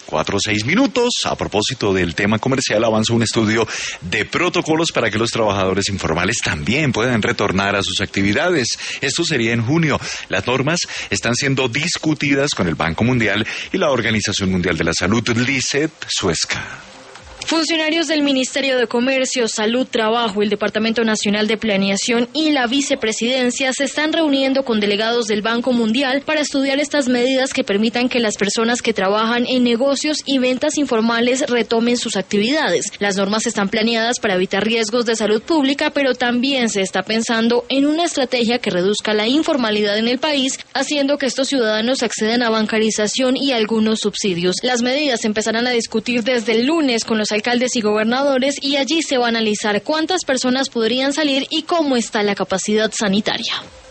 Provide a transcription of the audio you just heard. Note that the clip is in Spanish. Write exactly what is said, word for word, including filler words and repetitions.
cuatro o seis minutos. A propósito del tema comercial, avanza un estudio de protocolos para que los trabajadores informales también puedan retornar a sus actividades. Esto sería en junio. Las normas están siendo discutidas con el Banco Mundial y la Organización Mundial de la Salud, Lizeth Suezca. Funcionarios del Ministerio de Comercio, Salud, Trabajo, el Departamento Nacional de Planeación y la Vicepresidencia se están reuniendo con delegados del Banco Mundial para estudiar estas medidas que permitan que las personas que trabajan en negocios y ventas informales retomen sus actividades. Las normas están planeadas para evitar riesgos de salud pública, pero también se está pensando en una estrategia que reduzca la informalidad en el país, haciendo que estos ciudadanos accedan a bancarización y algunos subsidios. Las medidas se empezarán a discutir desde el lunes con los alcaldes y gobernadores y allí se va a analizar cuántas personas podrían salir y cómo está la capacidad sanitaria.